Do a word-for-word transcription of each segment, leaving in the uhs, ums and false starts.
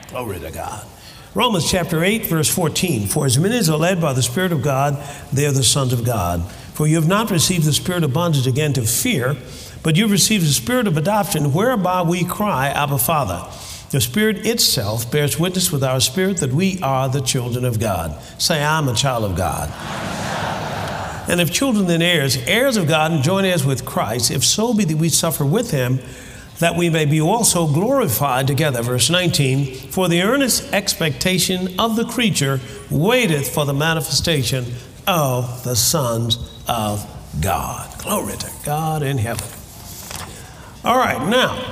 Glory to God. Romans chapter eight, verse fourteen. For as many as are led by the Spirit of God, they are the sons of God. For you have not received the spirit of bondage again to fear, but you've received the spirit of adoption, whereby we cry, Abba, Father. The Spirit itself bears witness with our spirit that we are the children of God. Say, I'm a child of God. And if children, then heirs, heirs of God, and joint heirs with Christ, if so be that we suffer with him, that we may be also glorified together. Verse nineteen, for the earnest expectation of the creature waiteth for the manifestation of the sons of God. Glory to God in heaven. All right, now,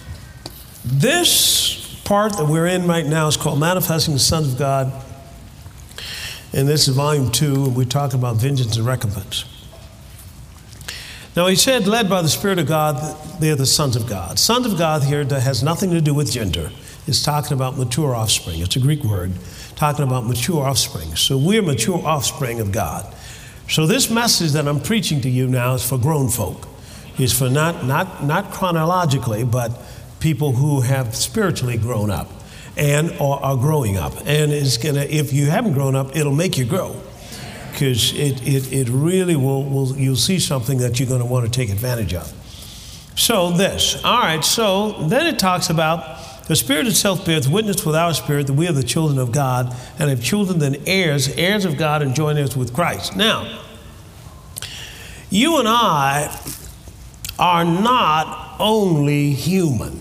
this part that we're in right now is called Manifesting the Sons of God. And this is volume two, and we're talking about vengeance and recompense. Now, he said, led by the Spirit of God, they are the sons of God. Sons of God here that has nothing to do with gender. It's talking about mature offspring. It's a Greek word, talking about mature offspring. So we're mature offspring of God. So this message that I'm preaching to you now is for grown folk. It's for not, not, not chronologically, but people who have spiritually grown up and or are growing up. And it's gonna, if you haven't grown up, it'll make you grow. Because it, it, it really will, will, you'll see something that you're going to want to take advantage of. So this, all right, so then it talks about the Spirit itself bears witness with our spirit that we are the children of God, and if children, then heirs, heirs of God, and joint heirs with Christ. Now, you and I are not only human.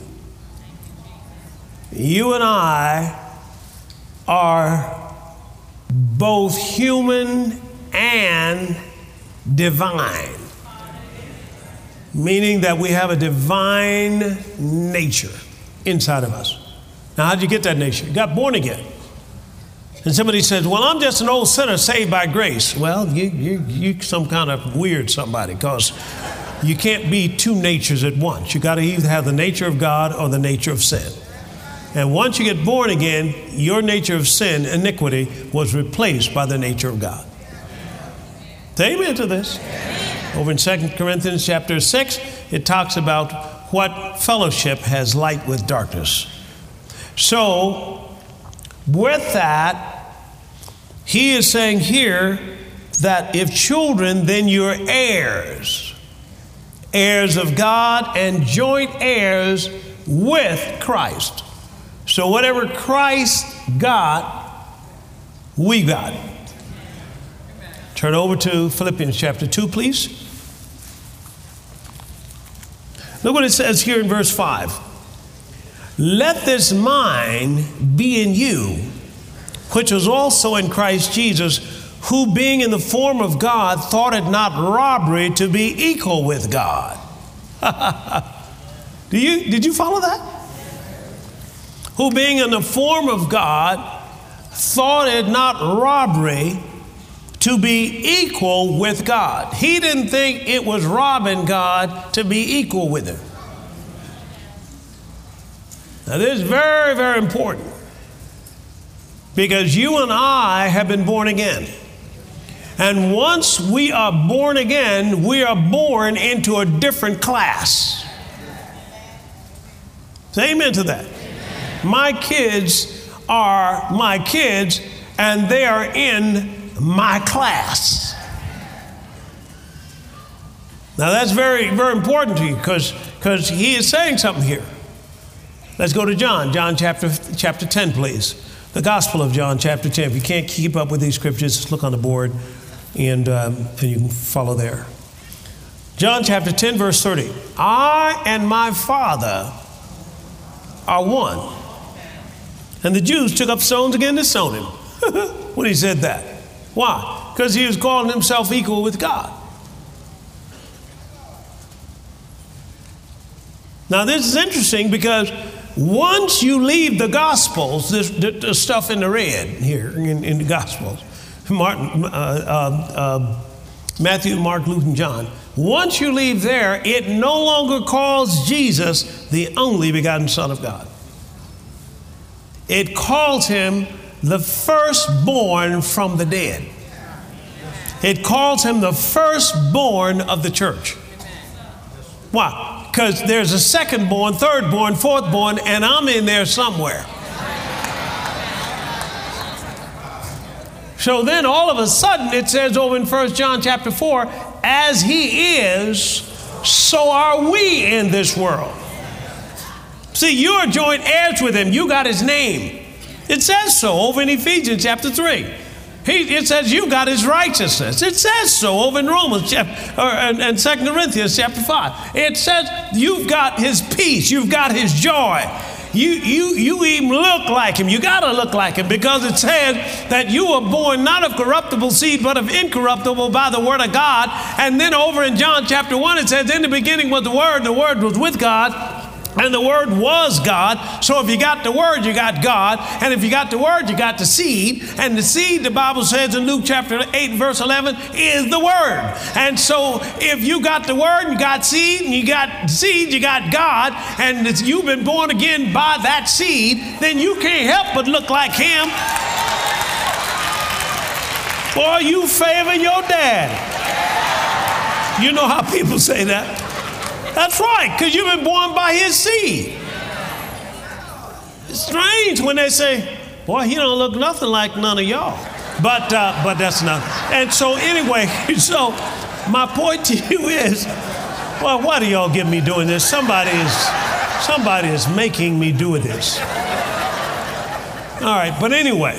You and I are both human and divine, meaning that we have a divine nature inside of us. Now, how did you get that nature? You got born again. And somebody says, well, I'm just an old sinner saved by grace. Well, you, you, you some kind of weird somebody, because you can't be two natures at once. You got to either have the nature of God or the nature of sin. And once you get born again, your nature of sin, iniquity, was replaced by the nature of God. Say amen to this. Over in Second Corinthians chapter six, it talks about what fellowship has light with darkness. So, with that, he is saying here that if children, then you're heirs. Heirs of God and joint heirs with Christ. So whatever Christ got, we got. Turn over to Philippians chapter two, please. Look what it says here in verse five. Let this mind be in you, which was also in Christ Jesus, who being in the form of God, thought it not robbery to be equal with God. Do you, did you follow that? Who being in the form of God, thought it not robbery to be equal with God. He didn't think it was robbing God to be equal with him. Now this is very, very important, because you and I have been born again. And once we are born again, we are born into a different class. Say amen to that. My kids are my kids, and they are in my class. Now that's very, very important to you, because because he is saying something here. Let's go to John, John chapter, chapter ten, please. The Gospel of John chapter ten. If you can't keep up with these scriptures, just look on the board and, um, and you can follow there. John chapter ten, verse thirty. I and my Father are one. And the Jews took up stones again to stone him when he said that. Why? Because he was calling himself equal with God. Now this is interesting, because once you leave the Gospels, this, the stuff in the red here in, in the Gospels, Martin, uh, uh, uh, Matthew, Mark, Luke, and John, once you leave there, it no longer calls Jesus the only begotten Son of God. It calls him the firstborn from the dead. It calls him the firstborn of the church. Why? Because there's a secondborn, thirdborn, fourthborn, and I'm in there somewhere. So then all of a sudden it says over in First John chapter four, as he is, so are we in this world. See, you are joint heirs with him. You got his name. It says so over in Ephesians chapter three. He, it says you got his righteousness. It says so over in Romans chapter, or, and, and Second Corinthians chapter five. It says you've got his peace. You've got his joy. You, you, you even look like him. You got to look like him, because it says that you were born not of corruptible seed, but of incorruptible by the word of God. And then over in John chapter one, it says, in the beginning was the Word, and the Word was with God, and the Word was God. So if you got the Word, you got God. And if you got the Word, you got the seed. And the seed, the Bible says in Luke chapter eight, verse eleven, is the Word. And so if you got the Word, and you got seed, and you got seed, you got God, and it's, you've been born again by that seed, then you can't help but look like him. Boy, you favor your dad. You know how people say that? That's right, because you've been born by his seed. It's strange when they say, boy, he don't look nothing like none of y'all. But uh, but that's not. And so anyway, so my point to you is, well, why do y'all get me doing this? Somebody is, somebody is making me do this. All right, but anyway,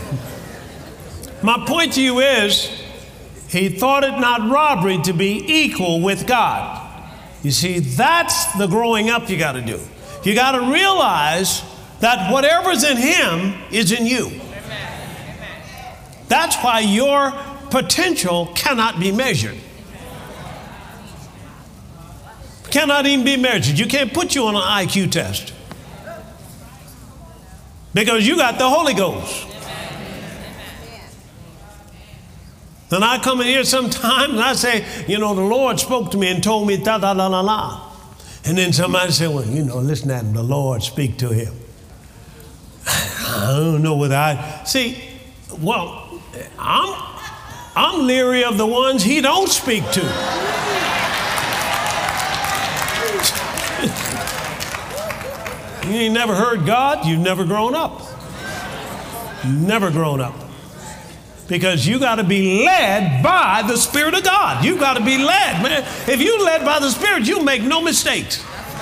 my point to you is, he thought it not robbery to be equal with God. You see, that's the growing up you got to do. You got to realize that whatever's in him is in you. That's why your potential cannot be measured. Cannot even be measured. You can't put you on an I Q test, because you got the Holy Ghost. Then I come in here sometimes and I say, you know, the Lord spoke to me and told me da da da la la. And then somebody say, well, you know, listen to him, the Lord speak to him. I don't know whether I see. Well, I'm I'm leery of the ones he don't speak to. You ain't never heard God, you've never grown up. You've never grown up. Because you got to be led by the Spirit of God. You got to be led, man. If you're led by the Spirit, you make no mistakes.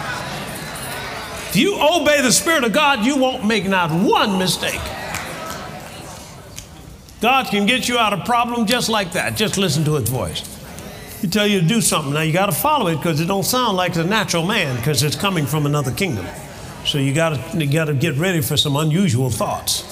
If you obey the Spirit of God, you won't make not one mistake. God can get you out of problem just like that. Just listen to his voice. He tell you to do something. Now you got to follow it, because it don't sound like a natural man, because it's coming from another kingdom. So you got to you got to get ready for some unusual thoughts.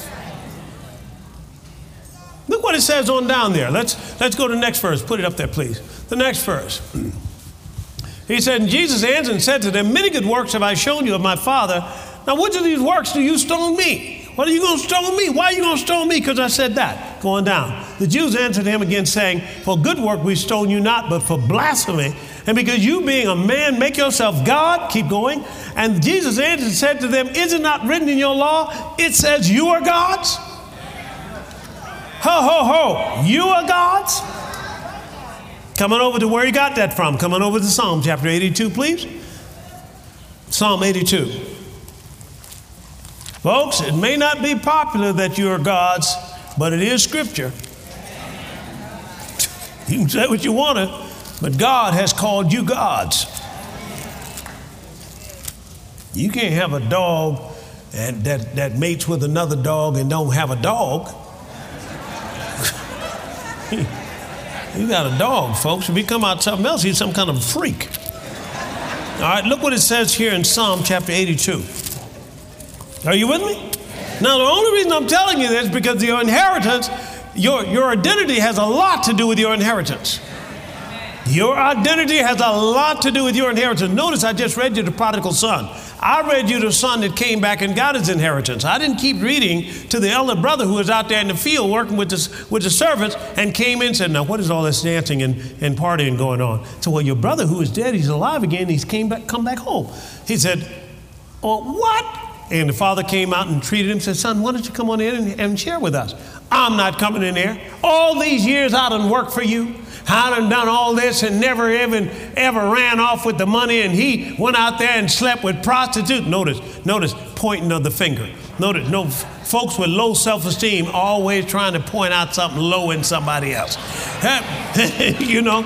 Look what it says on down there. Let's, let's go to the next verse. Put it up there, please. The next verse. He said, and Jesus answered and said to them, many good works have I shown you of my Father. Now, which of these works do you stone me? What are you going to stone me? Why are you going to stone me? Because I said that. Going down. The Jews answered him again, saying, for good work we stone you not, but for blasphemy. And because you being a man make yourself God. Keep going. And Jesus answered and said to them, is it not written in your law? It says you are gods. Ho, ho, ho, you are gods? Coming over to where you got that from. Coming over to Psalm chapter eighty-two, please. Psalm eighty-two. Folks, it may not be popular that you are gods, but it is scripture. You can say what you want to, but God has called you gods. You can't have a dog and that, that mates with another dog and don't have a dog. You got a dog, folks. If he come out something else, he's some kind of a freak. All right, look what it says here in Psalm chapter eighty-two. Are you with me? Now, the only reason I'm telling you this is because your inheritance, your, your identity has a lot to do with your inheritance. Your identity has a lot to do with your inheritance. Notice I just read you the prodigal son. I read you the son that came back and got his inheritance. I didn't keep reading to the elder brother who was out there in the field working with the, with the servants and came in and said, now what is all this dancing and, and partying going on? So, well, your brother who is dead, he's alive again. He's came back, come back home. He said, oh, what? And the father came out and treated him and said, son, why don't you come on in and, and share with us? I'm not coming in there. All these years I done worked for you. I done done all this and never even ever ran off with the money, and he went out there and slept with prostitutes. Notice, notice pointing of the finger. Notice, no, folks with low self-esteem always trying to point out something low in somebody else. You know?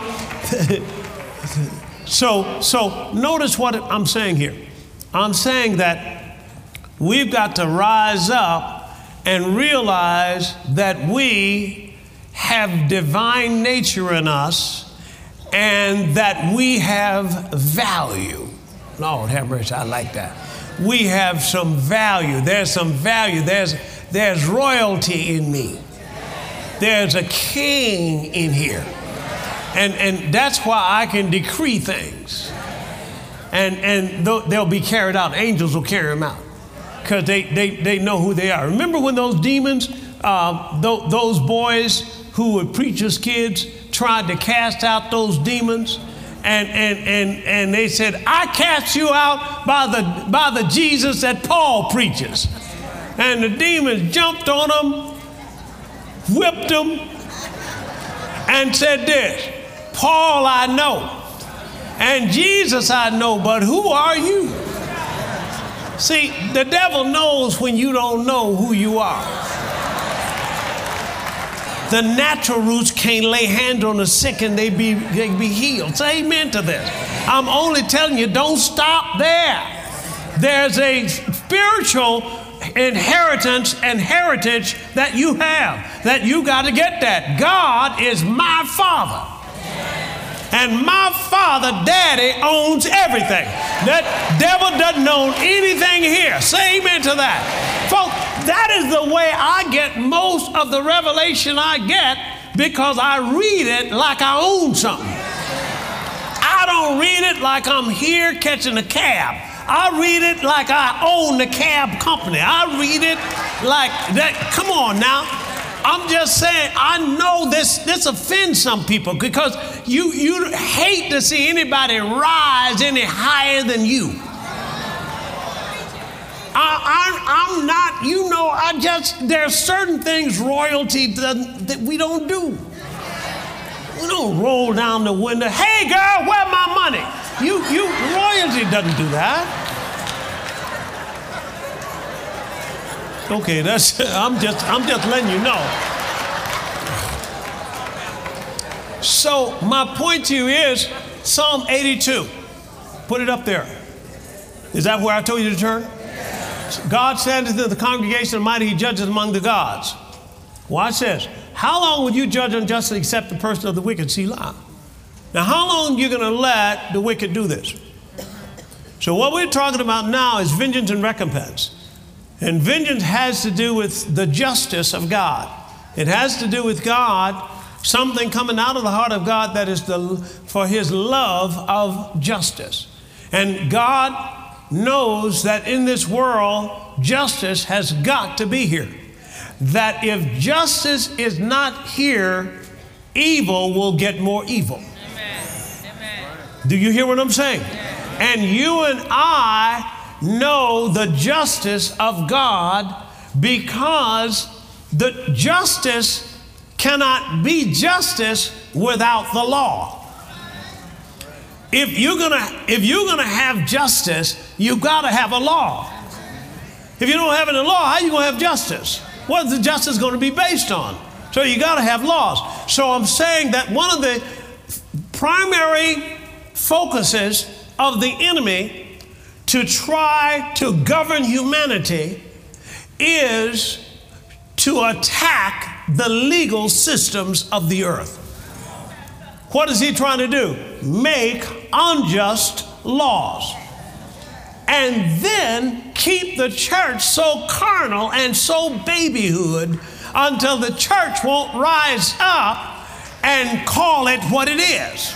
so, so notice what I'm saying here. I'm saying that we've got to rise up and realize that we have divine nature in us and that we have value. Lord have mercy, I like that. We have some value. There's some value. There's, there's royalty in me. There's a king in here. And, and that's why I can decree things. And, and they'll be carried out. Angels will carry them out because they, they, they know who they are. Remember when those demons, uh, th- those boys who were preachers' kids tried to cast out those demons? And, and, and, and they said, I cast you out by the, by the Jesus that Paul preaches. And the demons jumped on them, whipped them, and said this, Paul I know, and Jesus I know, but who are you? See, the devil knows when you don't know who you are. The natural roots can't lay hands on the sick and they be, they be healed. Say amen to this. I'm only telling you, don't stop there. There's a spiritual inheritance and heritage that you have, that you got to get that. God is my Father. And my Father, Daddy, owns everything. That devil doesn't own anything here. Say amen to that. Folks, that is the way I get most of the revelation I get, because I read it like I own something. I don't read it like I'm here catching a cab. I read it like I own the cab company. I read it like that. Come on now. I'm just saying, I know this, this offends some people because you, you hate to see anybody rise any higher than you. I, I, I'm not, you know, I just, there are certain things royalty that, that we don't do. We don't roll down the window, hey girl, where's my money? You, you, royalty doesn't do that. Okay, that's, I'm just, I'm just letting you know. So my point to you is Psalm eighty-two. Put it up there. Is that where I told you to turn? God said to the congregation of mighty, he judges among the gods. Watch this. How long would you judge unjustly except the person of the wicked? Selah. Now, how long are you going to let the wicked do this? So what we're talking about now is vengeance and recompense. And vengeance has to do with the justice of God. It has to do with God, something coming out of the heart of God that is the, for his love of justice. And God knows that in this world, justice has got to be here. That if justice is not here, evil will get more evil. Amen. Amen. Do you hear what I'm saying? Amen. And you and I know the justice of God, because the justice cannot be justice without the law. If you're gonna, if you're gonna have justice, you've got to have a law. If you don't have any law, how are you gonna have justice? What is the justice going to be based on? So you got to have laws. So I'm saying that one of the primary focuses of the enemy to try to govern humanity is to attack the legal systems of the earth. What is he trying to do? Make unjust laws. And then keep the church so carnal and so babyhood until the church won't rise up and call it what it is.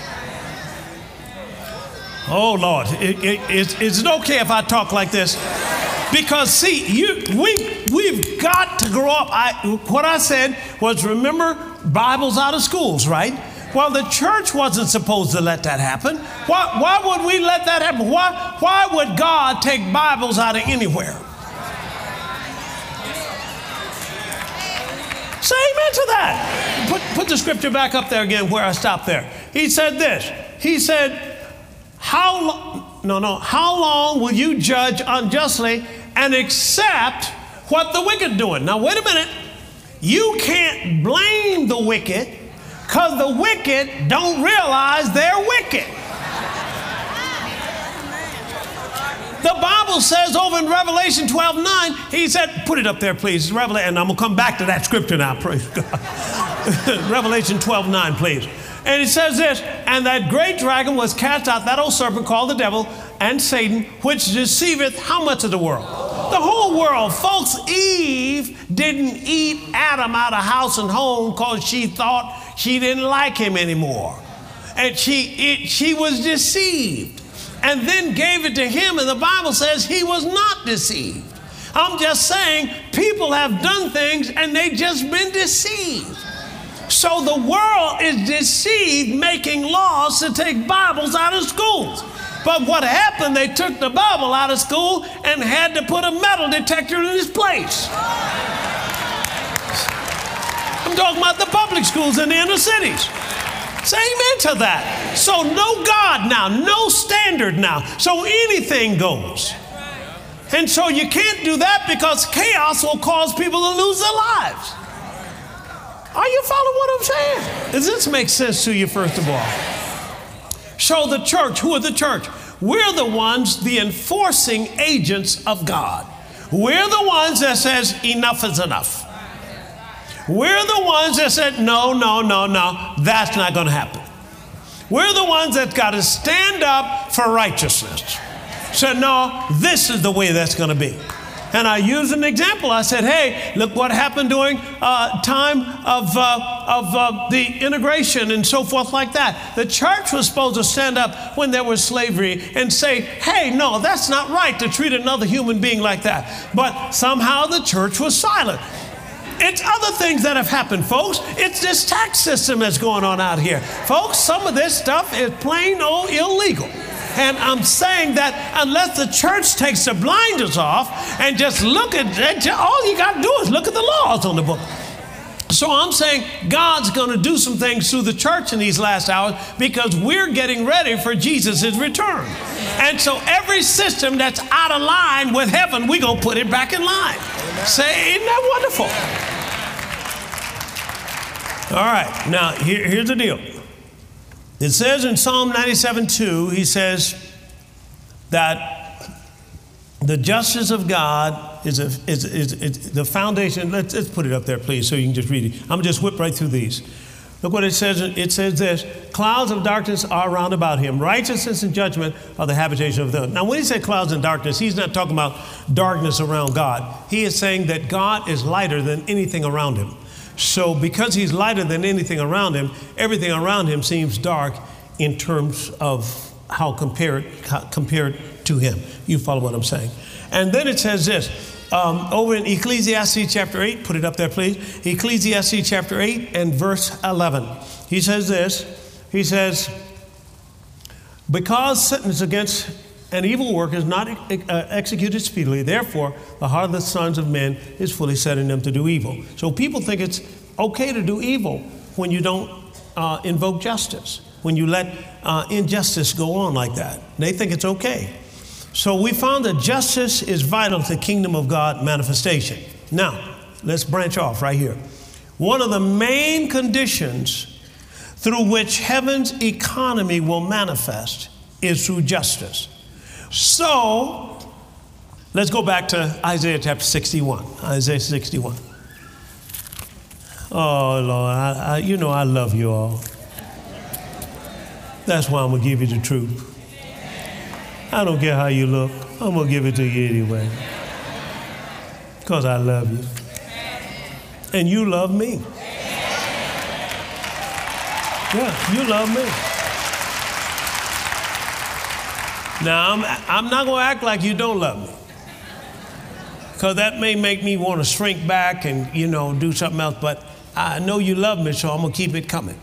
Oh, Lord, it, it, it's, is it okay if I talk like this? Because, see, you, we, we've got to grow up. I, what I said was, remember, Bibles out of schools, right? Well, the church wasn't supposed to let that happen. Why, why would we let that happen? Why, why would God take Bibles out of anywhere? Say amen to that. Put, put the scripture back up there again where I stopped there. He said this. He said, how long, no, no, how long will you judge unjustly and accept what the wicked doing? Now, wait a minute. You can't blame the wicked because the wicked don't realize they're wicked. The Bible says over in Revelation twelve nine, he said, put it up there, please. Revelation, and I'm going to come back to that scripture now, praise God. Revelation twelve nine, please. And it says this, and that great dragon was cast out, that old serpent called the devil and Satan, which deceiveth how much of the world? The whole world. Folks, Eve didn't eat Adam out of house and home because she thought she didn't like him anymore. And she, it, she was deceived. And then gave it to him, and the Bible says he was not deceived. I'm just saying people have done things and they've just been deceived. So the world is deceived, making laws to take Bibles out of schools. But what happened, they took the Bible out of school and had to put a metal detector in its place. I'm talking about the public schools in the inner cities. Say amen to that. So no God now, no standard now. So anything goes. And so you can't do that because chaos will cause people to lose their lives. Are you following what I'm saying? Does this make sense to you, first of all? So the church, who are the church? We're the ones, the enforcing agents of God. We're the ones that says enough is enough. We're the ones that said, no, no, no, no, that's not going to happen. We're the ones that got to stand up for righteousness. Said, no, this is the way that's going to be. And I used an example. I said, hey, look what happened during uh, time of, uh, of uh, the integration and so forth like that. The church was supposed to stand up when there was slavery and say, hey, no, that's not right to treat another human being like that. But somehow the church was silent. It's other things that have happened, folks. It's this tax system that's going on out here. Folks, some of this stuff is plain old illegal. And I'm saying that unless the church takes the blinders off and just look at it, all you got to do is look at the laws on the book. So I'm saying God's going to do some things through the church in these last hours because we're getting ready for Jesus' return. And so every system that's out of line with heaven, we're going to put it back in line. Amen. Say, isn't that wonderful? All right, now here, here's the deal. It says in Psalm ninety-seven two, he says that the justice of God is, a, is, is, is the foundation. Let's, let's put it up there, please, so you can just read it. I'm going to just whip right through these. Look what it says. It says this, clouds of darkness are round about him. Righteousness and judgment are the habitation of them. Now, when he said clouds and darkness, he's not talking about darkness around God. He is saying that God is lighter than anything around him. So because he's lighter than anything around him, everything around him seems dark in terms of how compared, how compared to him. You follow what I'm saying? And then it says this, um, over in Ecclesiastes chapter eight, put it up there, please. Ecclesiastes chapter eight and verse eleven. He says this, he says, because sentence against an evil work is not uh, executed speedily, therefore the heart of the sons of men is fully set in them to do evil. So people think it's okay to do evil when you don't uh, invoke justice, when you let uh, injustice go on like that. They think it's okay. So we found that justice is vital to kingdom of God manifestation. Now, let's branch off right here. One of the main conditions through which heaven's economy will manifest is through justice. So, let's go back to Isaiah chapter sixty-one. Isaiah sixty-one. Oh, Lord, I, I, you know I love you all. That's why I'm going to give you the truth. I don't care how you look. I'm going to give it to you anyway. Because I love you. And you love me. Yeah, you love me. Now, I'm, I'm not going to act like you don't love me. Because that may make me want to shrink back and, you know, do something else. But I know you love me, so I'm going to keep it coming.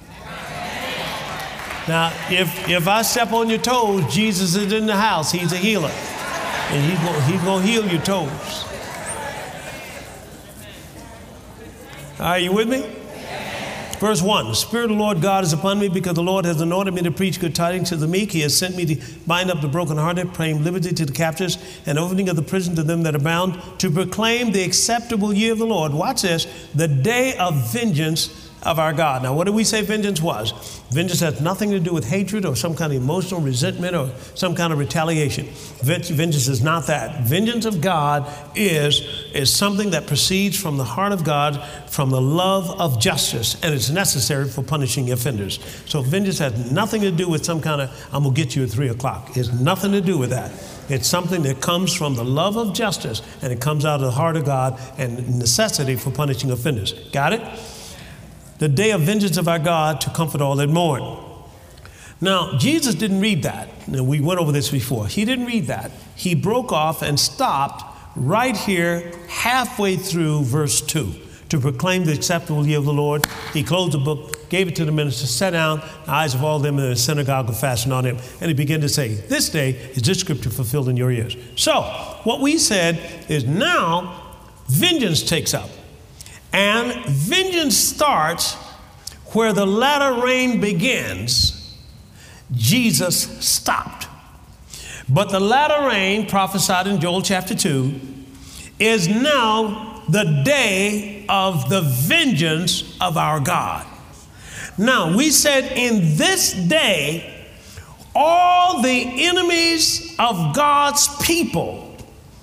Now, if, if I step on your toes, Jesus is in the house. He's a healer. And he's going, he's going to heal your toes. Are you with me? Verse one, the Spirit of the Lord God is upon me because the Lord has anointed me to preach good tidings to the meek. He has sent me to bind up the brokenhearted, proclaim liberty to the captives, and opening of the prison to them that are bound, to proclaim the acceptable year of the Lord. Watch this, the day of vengeance of our God. Now, what did we say vengeance was? Vengeance has nothing to do with hatred or some kind of emotional resentment or some kind of retaliation. Vengeance is not that. Vengeance of God is, is something that proceeds from the heart of God, from the love of justice, and it's necessary for punishing offenders. So vengeance has nothing to do with some kind of, I'm going to get you at three o'clock. It has nothing to do with that. It's something that comes from the love of justice, and it comes out of the heart of God and necessity for punishing offenders. Got it? The day of vengeance of our God to comfort all that mourn. Now, Jesus didn't read that. Now, we went over this before. He didn't read that. He broke off and stopped right here halfway through verse two to proclaim the acceptable year of the Lord. He closed the book, gave it to the minister, sat down, the eyes of all them in the synagogue were fastened on him, and he began to say, this day is this scripture fulfilled in your ears. So, what we said is now vengeance takes up. And vengeance starts where the latter rain begins. Jesus stopped. But the latter rain, prophesied in Joel chapter two, is now the day of the vengeance of our God. Now, we said in this day, all the enemies of God's people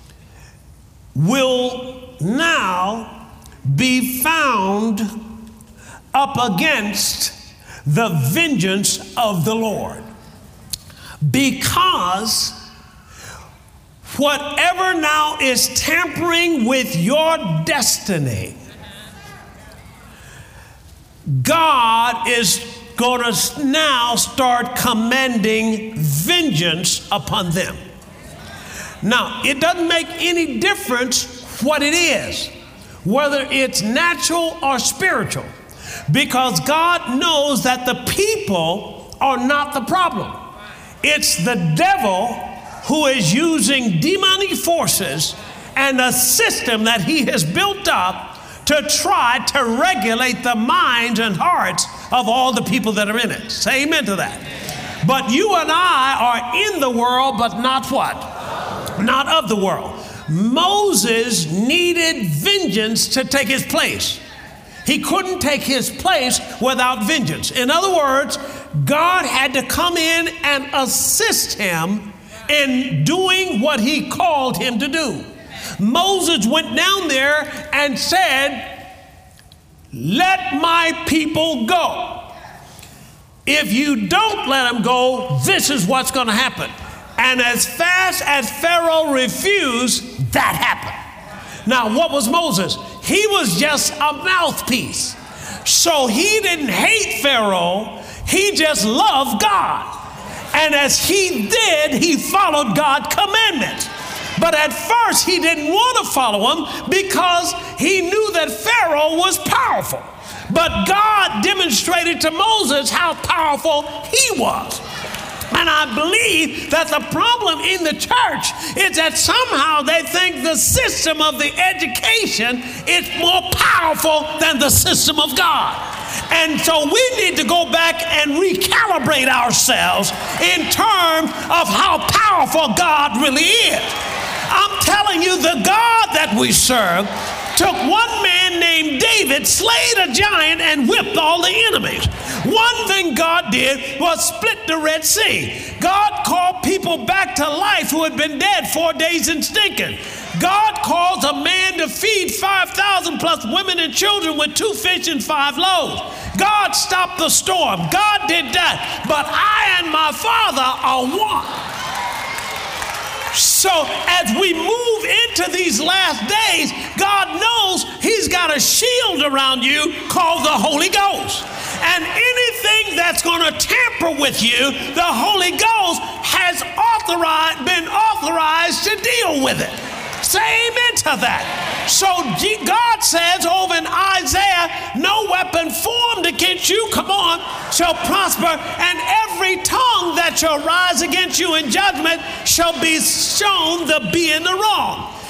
will now be found up against the vengeance of the Lord. Because whatever now is tampering with your destiny, God is going to now start commanding vengeance upon them. Now, it doesn't make any difference what it is, whether it's natural or spiritual, because God knows that the people are not the problem. It's the devil who is using demonic forces and a system that he has built up to try to regulate the minds and hearts of all the people that are in it. Say amen to that. But you and I are in the world, but not what? Not of the world. Moses needed vengeance to take his place. He couldn't take his place without vengeance. In other words, God had to come in and assist him in doing what he called him to do. Moses went down there and said, let my people go. If you don't let them go, this is what's going to happen. And as fast as Pharaoh refused, that happened. Now, what was Moses? He was just a mouthpiece. So he didn't hate Pharaoh. He just loved God. And as he did, he followed God's commandments. But at first, he didn't want to follow him because he knew that Pharaoh was powerful. But God demonstrated to Moses how powerful he was. And I believe that the problem in the church is that somehow they think the system of the education is more powerful than the system of God. And so we need to go back and recalibrate ourselves in terms of how powerful God really is. I'm telling you, the God that we serve took one man named David, slayed a giant, and whipped all the enemies. One thing God did was split the Red Sea. God called people back to life who had been dead four days and stinking. God caused a man to feed five thousand plus women and children with two fish and five loaves. God stopped the storm. God did that. But I and my Father are one. So as we move into these last days, God knows he's got a shield around you called the Holy Ghost. And anything that's going to tamper with you, the Holy Ghost has authorized, been authorized to deal with it. Say amen to that. So God says over in Isaiah, no weapon formed against you, come on, shall prosper, and every tongue that shall rise against you in judgment shall be shown to be in the wrong.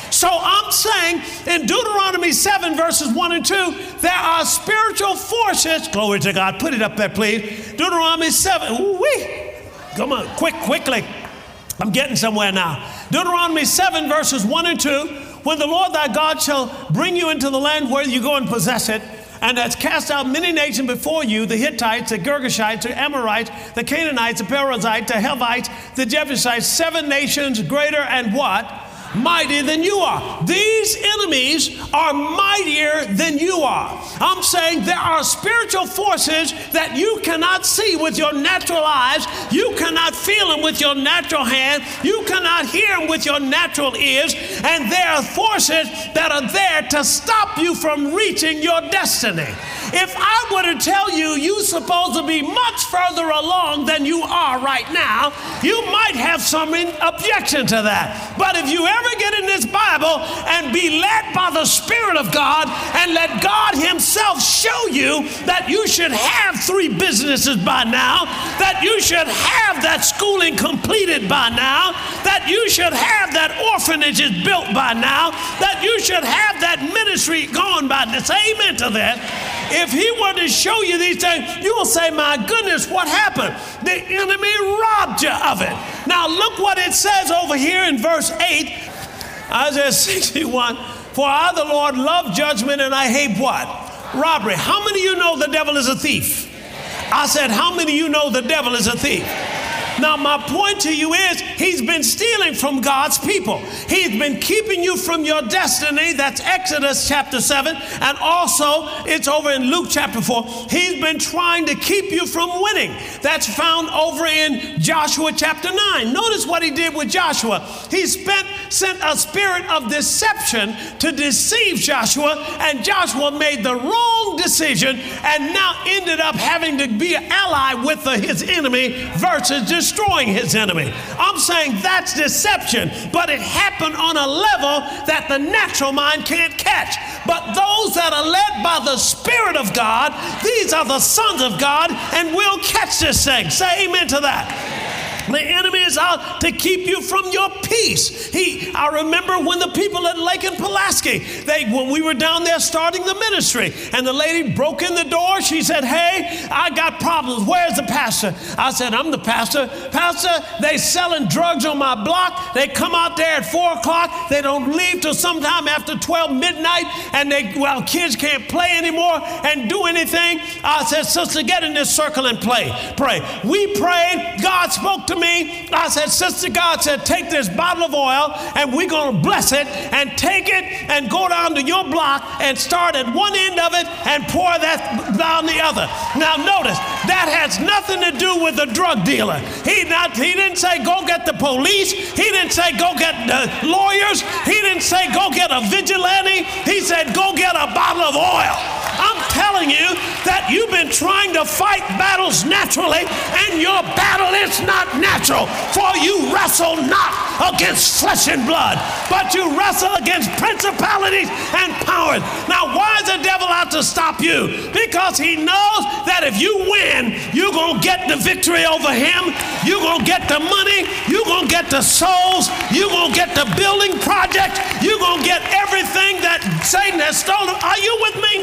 So I'm saying in Deuteronomy seven, verses one and two, there are spiritual forces. Glory to God. Put it up there, please. Deuteronomy seven. Ooh-wee. Come on, quick, quickly. I'm getting somewhere now. Deuteronomy seven, verses one and two. When the Lord thy God shall bring you into the land where you go and possess it, and has cast out many nations before you, the Hittites, the Girgashites, the Amorites, the Canaanites, the Perizzites, the Hivites, the Jebusites, seven nations greater and what? Mightier than you are. These enemies are mightier than you are. I'm saying there are spiritual forces that you cannot see with your natural eyes. You cannot feel them with your natural hand. You cannot hear them with your natural ears. And there are forces that are there to stop you from reaching your destiny. If I were to tell you you're supposed to be much further along than you are right now, you might have some objection to that. But if you ever get in this Bible and be led by the Spirit of God and let God Himself show you that you should have three businesses by now, that you should have that schooling completed by now, that you should have that orphanages built by now, that you should have that ministry gone by now. Say amen to that. If He were to show you these things, you will say, my goodness, what happened? The enemy robbed you of it. Now look what it says over here in verse eight, Isaiah sixty-one, for I, the Lord, love judgment and I hate what? Robbery. How many of you know the devil is a thief? I said, how many of you know the devil is a thief? Now, my point to you is he's been stealing from God's people. He's been keeping you from your destiny. That's Exodus chapter seven. And also, it's over in Luke chapter four. He's been trying to keep you from winning. That's found over in Joshua chapter nine. Notice what he did with Joshua. He spent, sent a spirit of deception to deceive Joshua, and Joshua made the wrong decision and now ended up having to be an ally with the, his enemy versus destroying destroying his enemy. I'm saying that's deception, but it happened on a level that the natural mind can't catch. But those that are led by the Spirit of God, these are the sons of God, and will catch this thing. Say amen to that. The enemy is out to keep you from your peace. He, I remember when the people at Lake and Pulaski, they, when we were down there starting the ministry, and the lady broke in the door. She said, hey, I got problems. Where's the pastor? I said, I'm the pastor. Pastor, they selling drugs on my block. They come out there at four o'clock. They don't leave till sometime after twelve midnight, and they, well, kids can't play anymore and do anything. I said, sister, get in this circle and play. Pray. We prayed. God spoke to me. I said, sister, God said, take this bottle of oil and we're going to bless it, and take it and go down to your block and start at one end of it and pour that down the other. Now notice, that has nothing to do with the drug dealer. He not, he didn't say go get the police. He didn't say go get the lawyers. He didn't say go get a vigilante. He said go get a bottle of oil. I'm telling you that you've been trying to fight battles naturally, and your battle is not natural. For you wrestle not against flesh and blood, but you wrestle against principalities and powers. Now, why is the devil out to stop you? Because he knows that if you win, you're going to get the victory over him. You're going to get the money. You're going to get the souls. You're going to get the building project. You're going to get everything that Satan has stolen. Are you with me?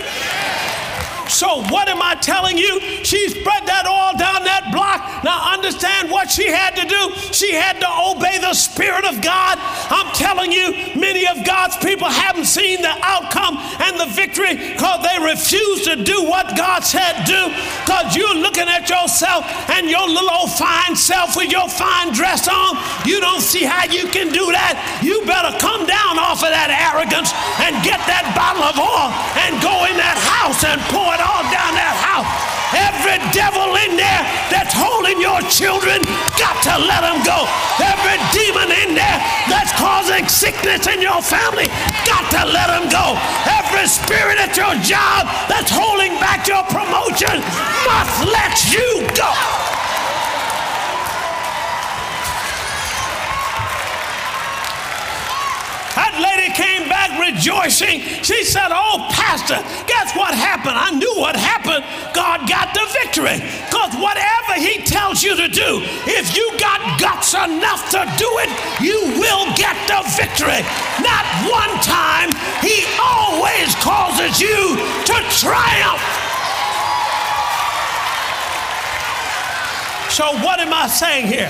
So what am I telling you? She spread that oil down that block. Now understand what she had to do. She had to obey the Spirit of God. I'm telling you, many of God's people haven't seen the outcome and the victory because they refuse to do what God said do. Because you're looking at yourself and your little old fine self with your fine dress on. You don't see how you can do that. You better come down off of that arrogance and get that bottle of oil and go in that house and pour it all down that house. Every devil in there that's holding your children, got to let them go. Every demon in there that's causing sickness in your family, got to let them go. Every spirit at your job that's holding back your promotion must let you go. That lady came back rejoicing. She said, oh, Pastor, guess what happened? I knew what happened. God got the victory. Because whatever he tells you to do, if you got guts enough to do it, you will get the victory. Not one time. He always causes you to triumph. So what am I saying here?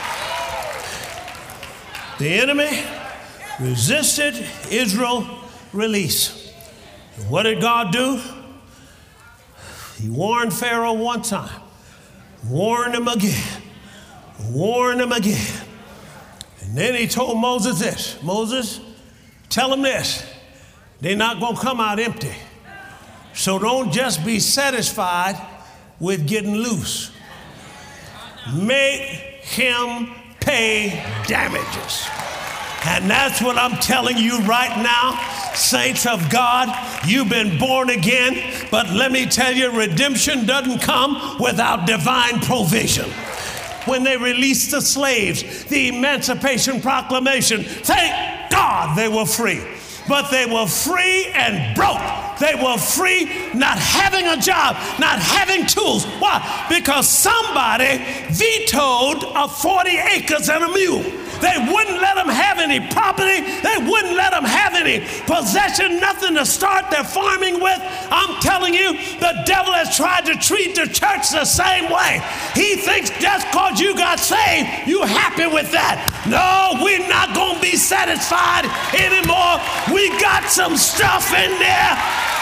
The enemy resisted Israel's release. And what did God do? He warned Pharaoh one time, warned him again, warned him again. And then he told Moses this, Moses, tell him this, they're not going to come out empty. So don't just be satisfied with getting loose. Make him pay damages. And that's what I'm telling you right now, saints of God. You've been born again, but let me tell you, redemption doesn't come without divine provision. When they released the slaves, the Emancipation Proclamation, thank God they were free. But they were free and broke. They were free not having a job, not having tools. Why? Because somebody vetoed a forty acres and a mule. They wouldn't let them have any property. They wouldn't let them have any possession, nothing to start their farming with. I'm telling you, the devil has tried to treat the church the same way. He thinks just because you got saved, you're happy with that. No, we're not going to be satisfied anymore. We got some stuff in there.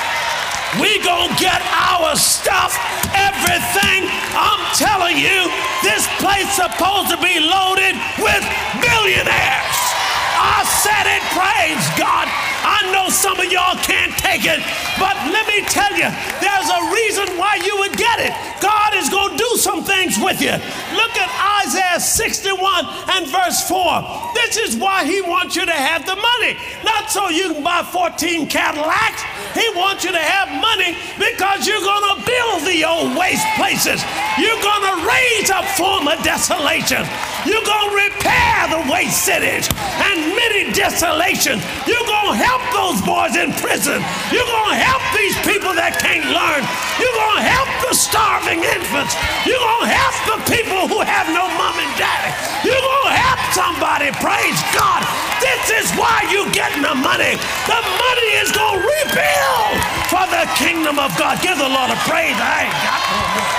We gonna get our stuff, everything. I'm telling you, this place supposed to be loaded with billionaires. I said it, praise God. I know some of y'all can't take it, but let me tell you, there's a reason why you would get it. God is going to do some things with you. Look at Isaiah sixty-one and verse four. This is why he wants you to have the money. Not so you can buy fourteen Cadillacs. He wants you to have money because you're going to build the old waste places. You're going to raise up former desolations. You're going to repair the waste cities and many desolations. You're going to help those boys in prison. You're going to help these people that can't learn. You're going to help the starving infants. You're going to help the people who have no mom and daddy. You're going to help somebody, praise God. This is why you're getting the money. The money is going to rebuild for the kingdom of God. Give the Lord a praise. I ain't got no more.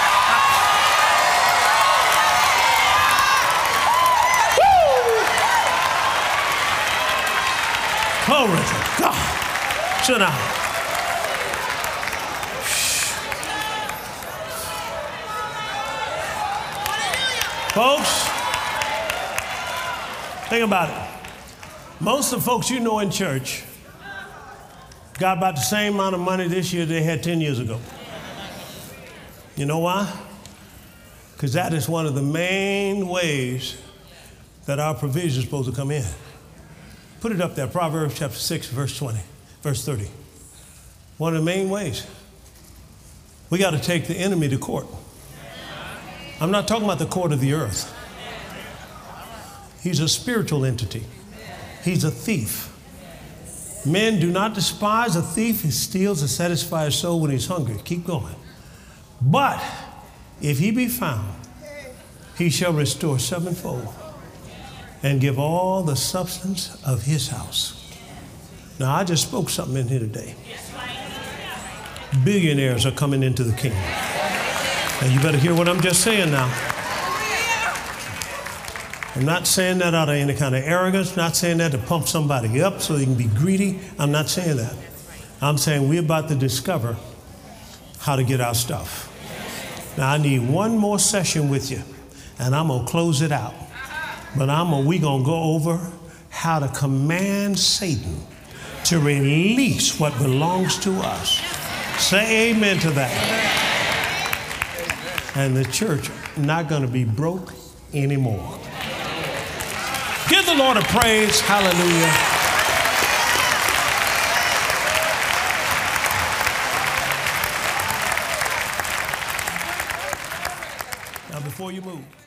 Glory to God. Sit down. Folks, think about it. Most of the folks you know in church got about the same amount of money this year they had ten years ago. You know why? Because that is one of the main ways that our provision is supposed to come in. Put it up there, Proverbs chapter six, verse twenty, verse thirty. One of the main ways. We got to take the enemy to court. I'm not talking about the court of the earth. He's a spiritual entity. He's a thief. Men do not despise a thief who steals to satisfy his soul when he's hungry. Keep going. But if he be found, he shall restore sevenfold and give all the substance of his house. Now, I just spoke something in here today. Billionaires are coming into the kingdom. And you better hear what I'm just saying now. I'm not saying that out of any kind of arrogance, not saying that to pump somebody up so they can be greedy. I'm not saying that. I'm saying we're about to discover how to get our stuff. Now, I need one more session with you, and I'm going to close it out. But I'm a, we're going to go over how to command Satan to release what belongs to us. Say amen to that. And the church not going to be broke anymore. Give the Lord a praise. Hallelujah. Now, before you move.